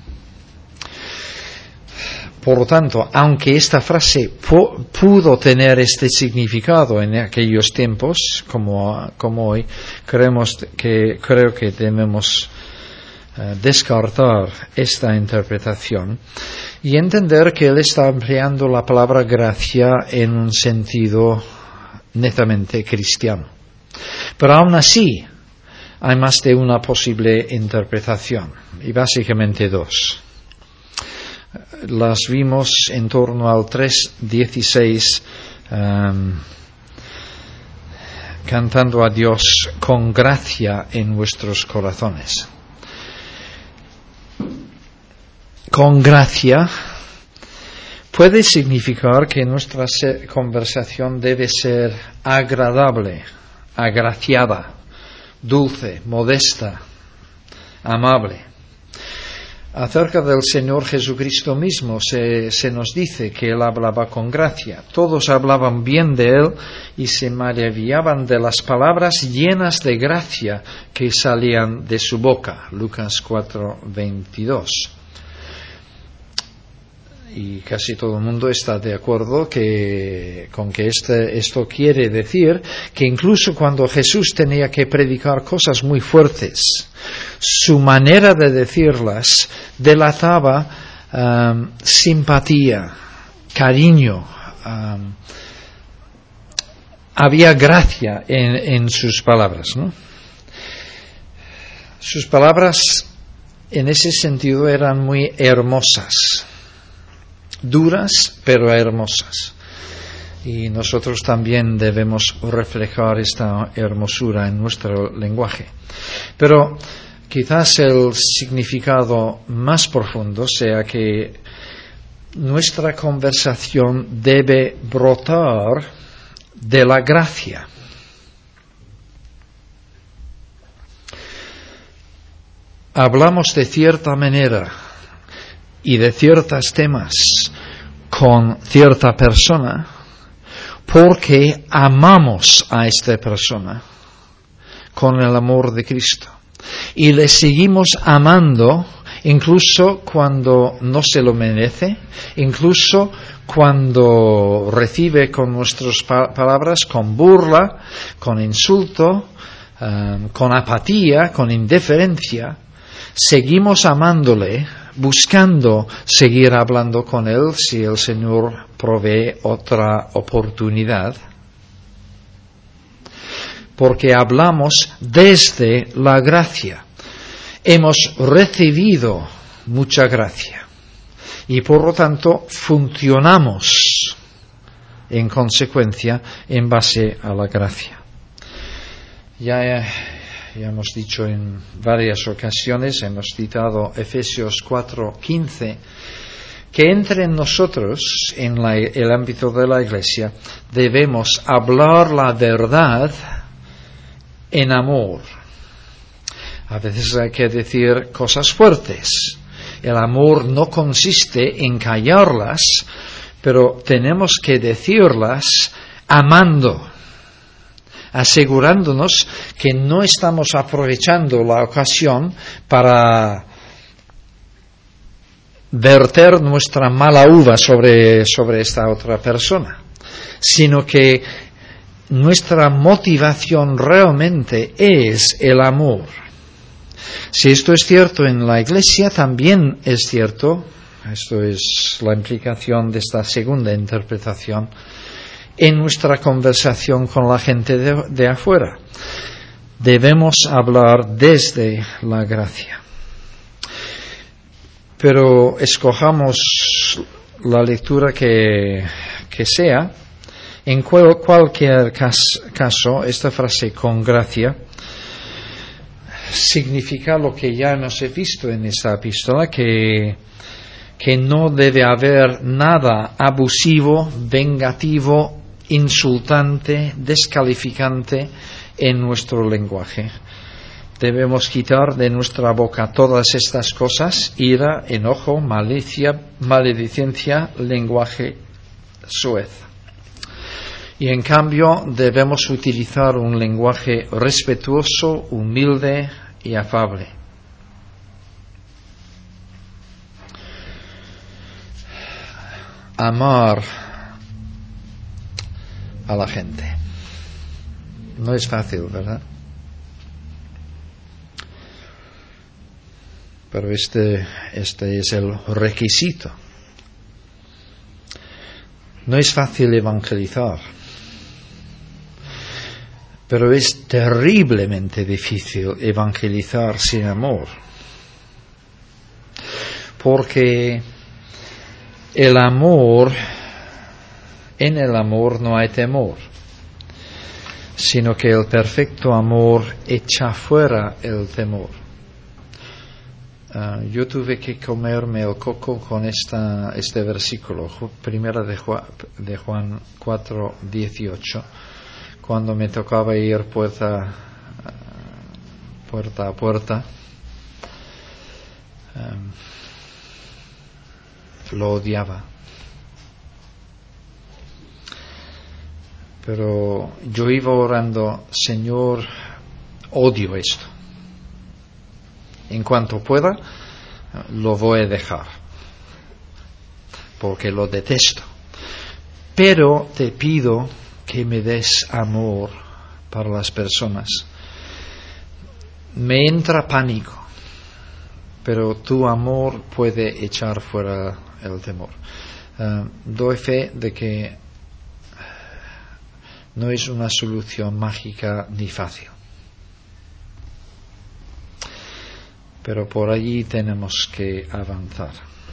Por lo tanto, aunque esta frase pudo tener este significado en aquellos tiempos, como hoy, creo que debemos descartar esta interpretación y entender que él está empleando la palabra gracia en un sentido netamente cristiano. Pero aún así, hay más de una posible interpretación, y básicamente dos. Las vimos en torno al 3:16, cantando a Dios con gracia en vuestros corazones. Con gracia puede significar que nuestra conversación debe ser agradable, agraciada, dulce, modesta, amable. Acerca del Señor Jesucristo mismo se nos dice que Él hablaba con gracia. Todos hablaban bien de Él y se maravillaban de las palabras llenas de gracia que salían de su boca. Lucas 4:22. Y casi todo el mundo está de acuerdo con que esto quiere decir que incluso cuando Jesús tenía que predicar cosas muy fuertes, su manera de decirlas delataba simpatía, cariño, había gracia en sus palabras, ¿no? Sus palabras en ese sentido eran muy hermosas. Duras pero hermosas, y nosotros también debemos reflejar esta hermosura en nuestro lenguaje. Pero quizás el significado más profundo sea que nuestra conversación debe brotar de la gracia. Hablamos de cierta manera y de ciertos temas con cierta persona porque amamos a esta persona con el amor de Cristo y le seguimos amando incluso cuando no se lo merece, incluso cuando recibe con nuestras palabras con burla, con insulto, con apatía, con indiferencia. Seguimos amándole, buscando seguir hablando con Él si el Señor provee otra oportunidad, porque hablamos desde la gracia. Hemos recibido mucha gracia y por lo tanto funcionamos en consecuencia en base a la gracia. Ya hemos dicho en varias ocasiones, hemos citado Efesios 4:15, que entre nosotros, en el ámbito de la Iglesia, debemos hablar la verdad en amor. A veces hay que decir cosas fuertes. El amor no consiste en callarlas, pero tenemos que decirlas amando, asegurándonos que no estamos aprovechando la ocasión para verter nuestra mala uva sobre esta otra persona, sino que nuestra motivación realmente es el amor. Si esto es cierto en la Iglesia, también es cierto, esto es la implicación de esta segunda interpretación, en nuestra conversación con la gente de afuera. Debemos hablar desde la gracia. Pero escojamos la lectura que sea, en cualquier caso, esta frase con gracia significa lo que ya hemos visto en esta epístola, que no debe haber nada abusivo, vengativo, insultante, descalificante en nuestro lenguaje. Debemos quitar de nuestra boca todas estas cosas: ira, enojo, malicia, maledicencia, lenguaje soez. Y en cambio debemos utilizar un lenguaje respetuoso, humilde y afable. Amar a la gente. No es fácil, ¿verdad? Pero este es el requisito. No es fácil evangelizar, pero es terriblemente difícil evangelizar sin amor. Porque en el amor no hay temor, sino que el perfecto amor echa fuera el temor. Yo tuve que comerme el coco con este versículo, primera de Juan 4:18, cuando me tocaba ir puerta a puerta. Lo odiaba. Pero yo iba orando: Señor, odio esto. En cuanto pueda, lo voy a dejar, porque lo detesto. Pero te pido que me des amor para las personas. Me entra pánico, pero tu amor puede echar fuera el temor. Doy fe de que no es una solución mágica ni fácil. Pero por allí tenemos que avanzar.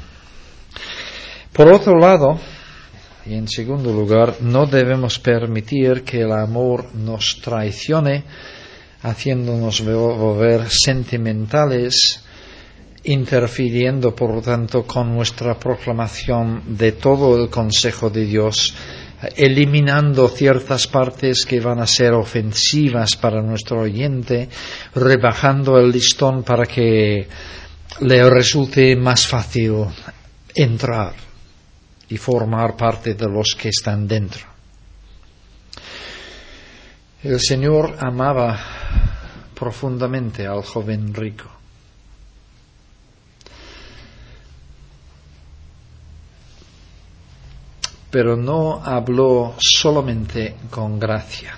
Por otro lado, y en segundo lugar, no debemos permitir que el amor nos traicione, haciéndonos volver sentimentales, interfiriendo por lo tanto con nuestra proclamación de todo el consejo de Dios, eliminando ciertas partes que van a ser ofensivas para nuestro oyente, rebajando el listón para que le resulte más fácil entrar y formar parte de los que están dentro. El Señor amaba profundamente al joven rico. Pero no habló solamente con gracia.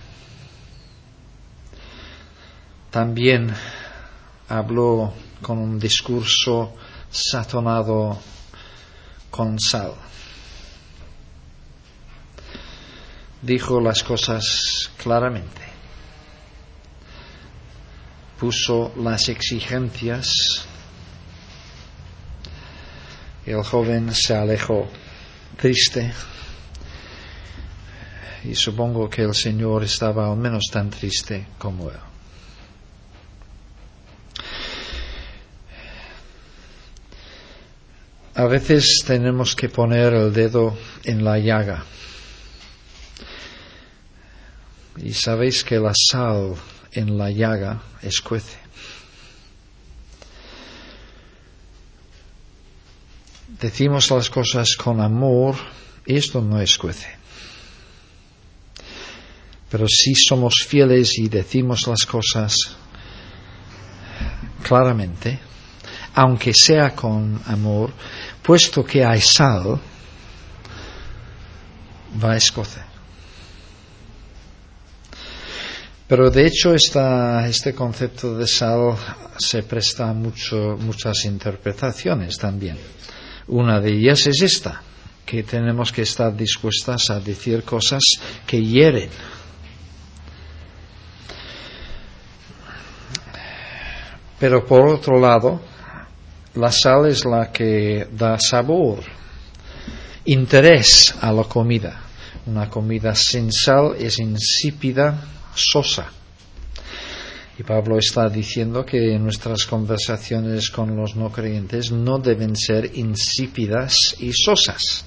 También habló con un discurso sazonado con sal. Dijo las cosas claramente. Puso las exigencias. El joven se alejó triste. Y supongo que el Señor estaba al menos tan triste como él. A veces tenemos que poner el dedo en la llaga. Y sabéis que la sal en la llaga escuece. Decimos las cosas con amor y esto no escuece. Pero si somos fieles y decimos las cosas claramente, aunque sea con amor, puesto que hay sal, va a escocer. Pero de hecho este concepto de sal se presta a muchas interpretaciones también. Una de ellas es esta, que tenemos que estar dispuestas a decir cosas que hieren. Pero por otro lado, la sal es la que da sabor, interés a la comida. Una comida sin sal es insípida, sosa. Y Pablo está diciendo que nuestras conversaciones con los no creyentes no deben ser insípidas y sosas.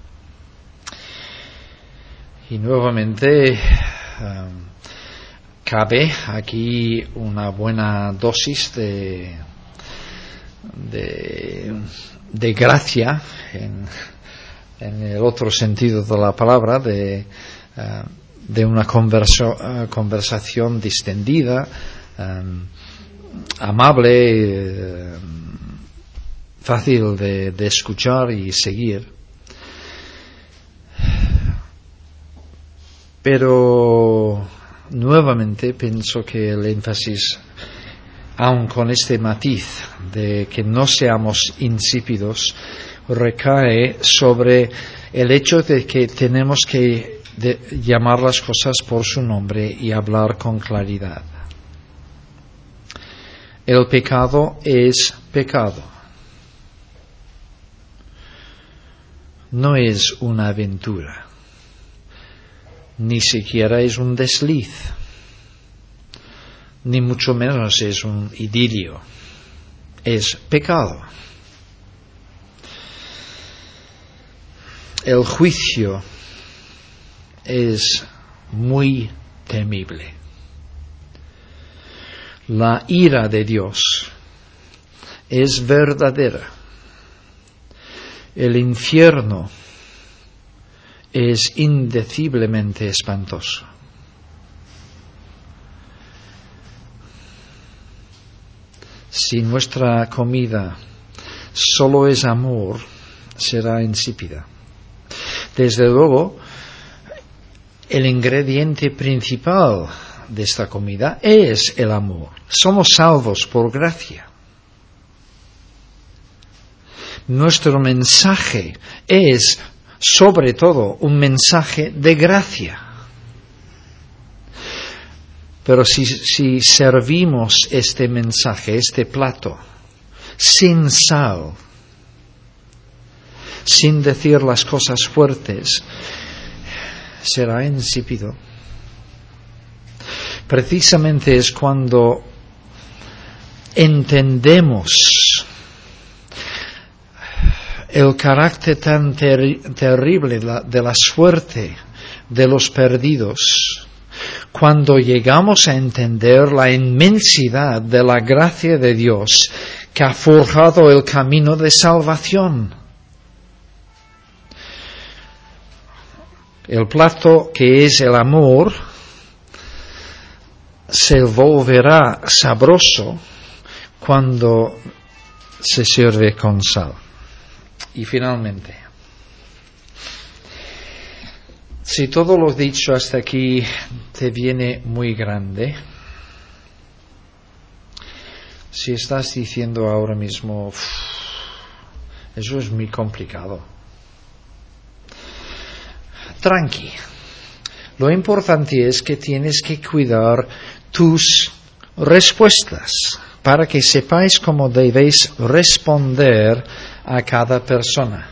Y nuevamente, cabe aquí una buena dosis de gracia en el otro sentido de la palabra, de una conversación distendida, amable, fácil de escuchar y seguir. Pero nuevamente pienso que el énfasis, aun con este matiz de que no seamos insípidos, recae sobre el hecho de que tenemos que llamar las cosas por su nombre y hablar con claridad. El pecado es pecado. No es una aventura. Ni siquiera es un desliz, ni mucho menos es un idilio, es pecado. El juicio es muy temible. La ira de Dios es verdadera. El infierno es indeciblemente espantoso. Si nuestra comida solo es amor, será insípida. Desde luego, el ingrediente principal de esta comida es el amor. Somos salvos por gracia. Nuestro mensaje es, sobre todo, un mensaje de gracia. Pero si servimos este mensaje, este plato, sin sal, sin decir las cosas fuertes, será insípido. Precisamente es cuando entendemos el carácter tan terrible de la suerte de los perdidos, cuando llegamos a entender la inmensidad de la gracia de Dios que ha forjado el camino de salvación. El plato que es el amor se volverá sabroso cuando se sirve con sal. Y finalmente, si todo lo dicho hasta aquí te viene muy grande, si estás diciendo ahora mismo, eso es muy complicado, tranqui. Lo importante es que tienes que cuidar tus respuestas para que sepáis cómo debéis responder a cada persona.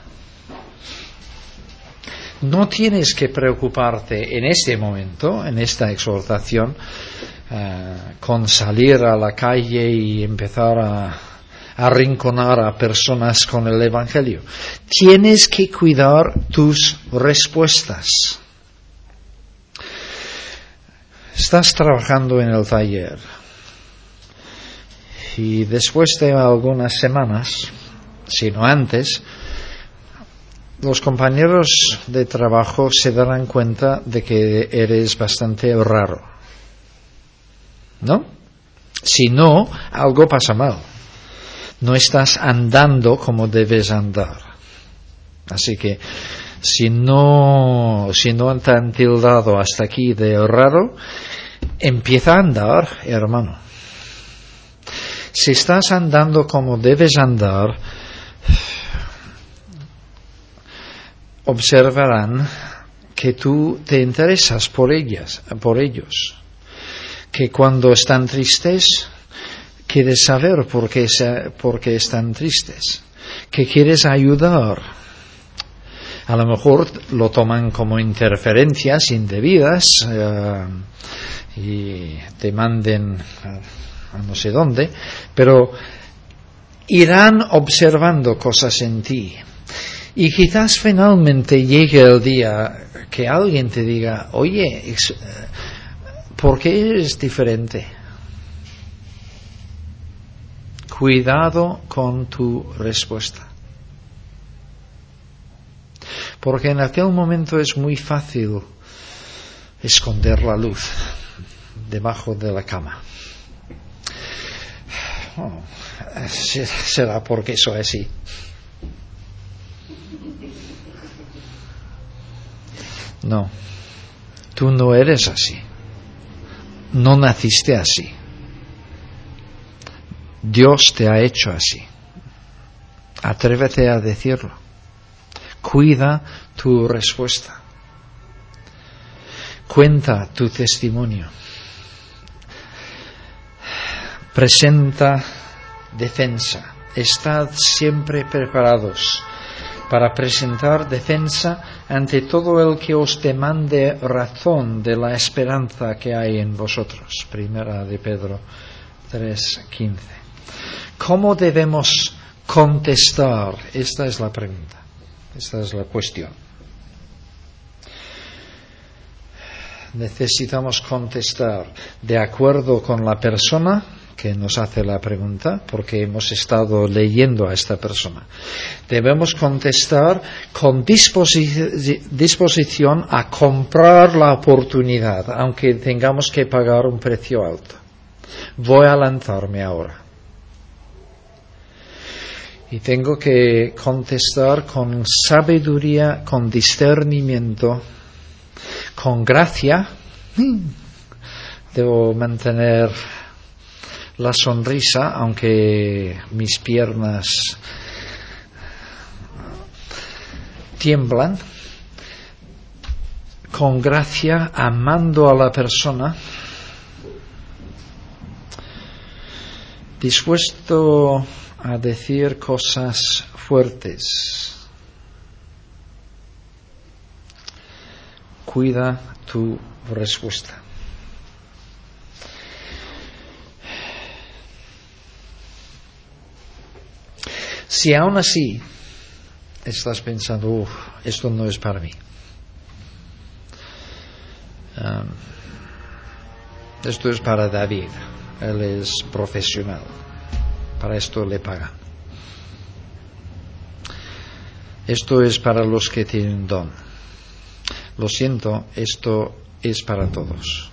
No tienes que preocuparte en este momento, en esta exhortación, con salir a la calle y empezar a arrinconar a personas con el Evangelio. Tienes que cuidar tus respuestas. Estás trabajando en el taller y después de algunas semanas, si no antes, los compañeros de trabajo se darán cuenta de que eres bastante raro, ¿no? Si no, algo pasa mal. No estás andando como debes andar. Así que si no te han tildado hasta aquí de raro, empieza a andar, hermano. Si estás andando como debes andar, observarán que tú te interesas por ellos, que cuando están tristes quieres saber por qué están tristes, que quieres ayudar. A lo mejor lo toman como interferencias indebidas y te manden a no sé dónde, pero irán observando cosas en ti. Y quizás finalmente llegue el día que alguien te diga, oye, ¿Por qué eres diferente? Cuidado con tu respuesta. Porque en aquel momento es muy fácil esconder la luz debajo de la cama. Oh, será porque soy así. No, tú no eres así. No naciste así. Dios te ha hecho así. Atrévete a decirlo. Cuida tu respuesta. Cuenta tu testimonio. Presenta defensa. Estad siempre preparados para presentar defensa ante todo el que os demande razón de la esperanza que hay en vosotros. Primera de Pedro 3:15. ¿Cómo debemos contestar? Esta es la pregunta. Esta es la cuestión. Necesitamos contestar de acuerdo con la persona que nos hace la pregunta, porque hemos estado leyendo a esta persona. Debemos contestar con disposición a comprar la oportunidad, aunque tengamos que pagar un precio alto. Voy a lanzarme ahora. Y tengo que contestar con sabiduría, con discernimiento, con gracia. Debo mantener la sonrisa, aunque mis piernas tiemblan. Con gracia, amando a la persona, dispuesto a decir cosas fuertes. Cuida tu respuesta. Si aún así estás pensando, esto no es para mí, esto es para David, él es profesional, para esto le pagan. Esto es para los que tienen don. Lo siento, esto es para todos.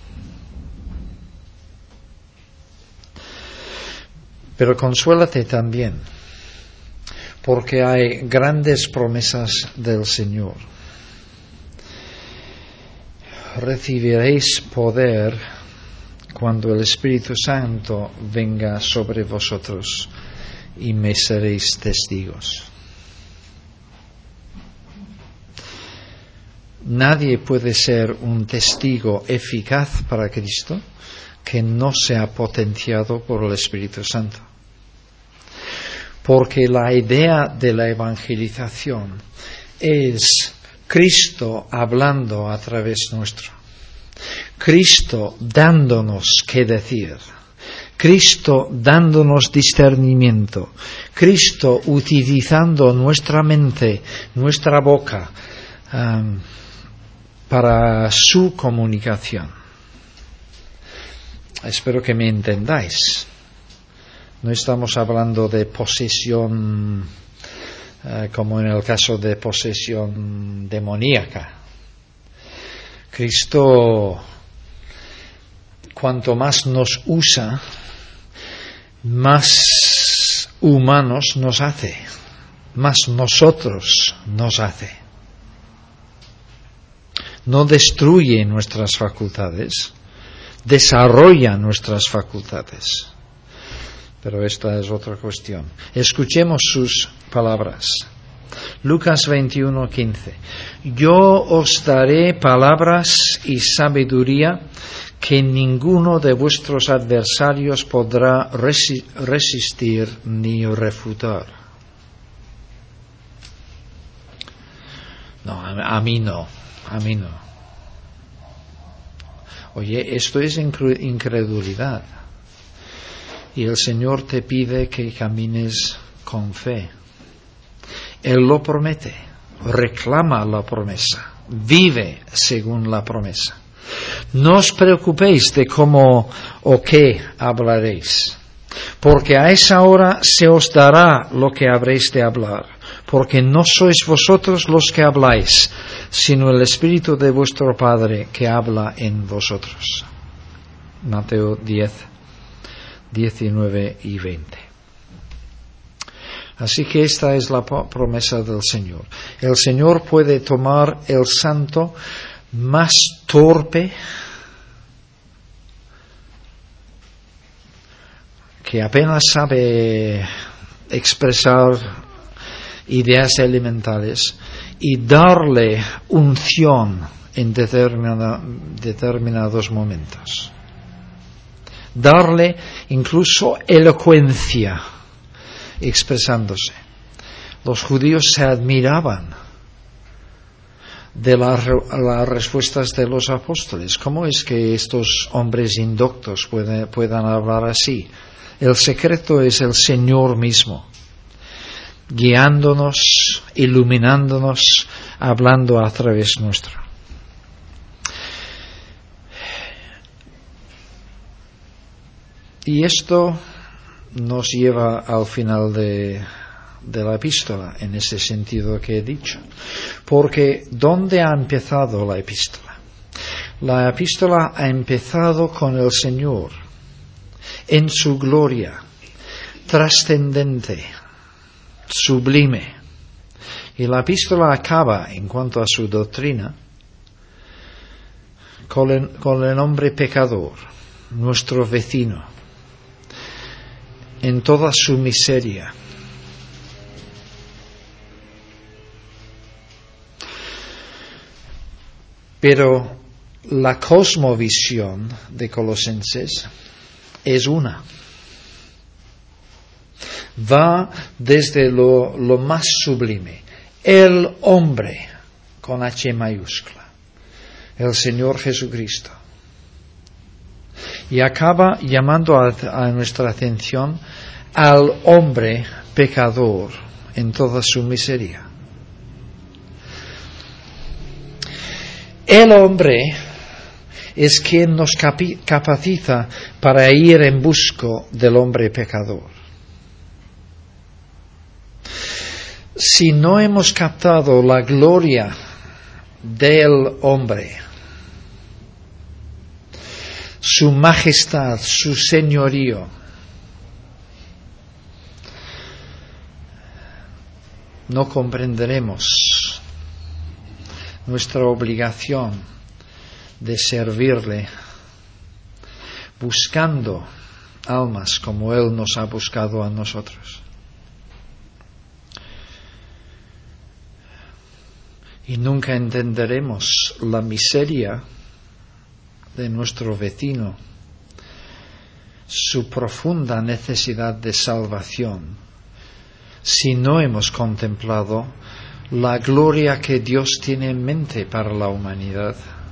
Pero consuélate también, porque hay grandes promesas del Señor. Recibiréis poder cuando el Espíritu Santo venga sobre vosotros y me seréis testigos. Nadie puede ser un testigo eficaz para Cristo que no sea potenciado por el Espíritu Santo. Porque la idea de la evangelización es Cristo hablando a través nuestro, Cristo dándonos qué decir, Cristo dándonos discernimiento, Cristo utilizando nuestra mente, nuestra boca para su comunicación. Espero que me entendáis. No estamos hablando de posesión como en el caso de posesión demoníaca. Cristo, cuanto más nos usa, más humanos nos hace, más nosotros nos hace. No destruye nuestras facultades, desarrolla nuestras facultades. Pero esta es otra cuestión. Escuchemos sus palabras. Lucas 21:15. Yo os daré palabras y sabiduría que ninguno de vuestros adversarios podrá resistir ni refutar. No, a mí no. Oye, esto es incredulidad. Y el Señor te pide que camines con fe. Él lo promete, reclama la promesa, vive según la promesa. No os preocupéis de cómo o qué hablaréis, porque a esa hora se os dará lo que habréis de hablar, porque no sois vosotros los que habláis, sino el Espíritu de vuestro Padre que habla en vosotros. Mateo 10, 19 y 20. Así que esta es la promesa del Señor. El Señor puede tomar el santo más torpe, que apenas sabe expresar ideas elementales, y darle unción en determinados momentos. Darle incluso elocuencia expresándose. Los judíos se admiraban de las respuestas de los apóstoles. ¿Cómo es que estos hombres indoctos puedan hablar así? El secreto es el Señor mismo, guiándonos, iluminándonos, hablando a través nuestro. Y esto nos lleva al final de la epístola, en ese sentido que he dicho. Porque ¿dónde ha empezado la epístola? La epístola ha empezado con el Señor, en su gloria, trascendente, sublime. Y la epístola acaba, en cuanto a su doctrina, con el hombre pecador, nuestro vecino, en toda su miseria. Pero la cosmovisión de Colosenses es una. Va desde lo más sublime, el hombre, con H mayúscula, el Señor Jesucristo. Y acaba llamando a nuestra atención al hombre pecador en toda su miseria. El hombre es quien nos capacita para ir en busca del hombre pecador. Si no hemos captado la gloria del hombre, su majestad, su señorío, no comprenderemos nuestra obligación de servirle, buscando almas como Él nos ha buscado a nosotros. Y nunca entenderemos la miseria de nuestro vecino, su profunda necesidad de salvación, si no hemos contemplado la gloria que Dios tiene en mente para la humanidad.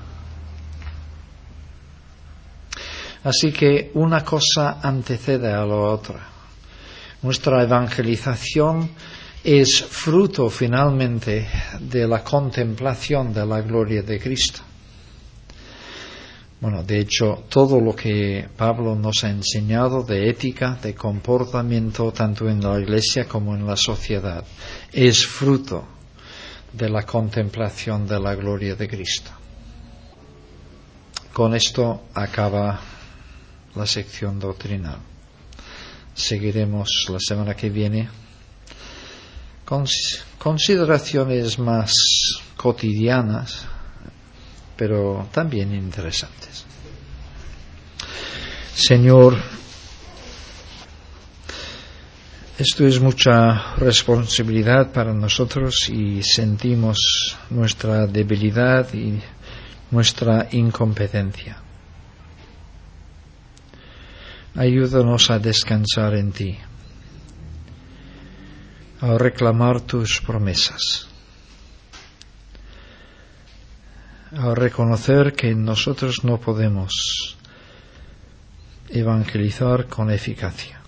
Así que una cosa antecede a la otra. Nuestra evangelización es fruto finalmente de la contemplación de la gloria de Cristo. Bueno, de hecho, todo lo que Pablo nos ha enseñado de ética, de comportamiento, tanto en la Iglesia como en la sociedad, es fruto de la contemplación de la gloria de Cristo. Con esto acaba la sección doctrinal. Seguiremos la semana que viene con consideraciones más cotidianas, pero también interesantes. Señor, esto es mucha responsabilidad para nosotros y sentimos nuestra debilidad y nuestra incompetencia. Ayúdanos a descansar en ti, a reclamar tus promesas, a reconocer que nosotros no podemos evangelizar con eficacia.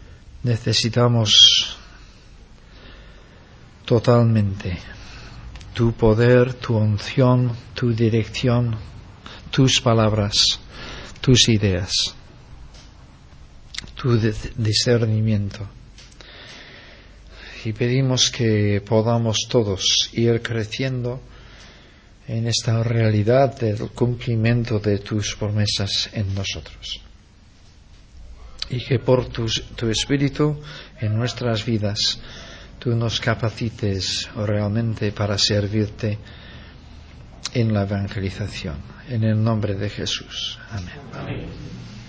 Necesitamos totalmente tu poder, tu unción, tu dirección, tus palabras, tus ideas, tu discernimiento. Y pedimos que podamos todos ir creciendo en esta realidad del cumplimiento de tus promesas en nosotros. Y que por tu Espíritu en nuestras vidas tú nos capacites realmente para servirte en la evangelización. En el nombre de Jesús. Amén. Amén.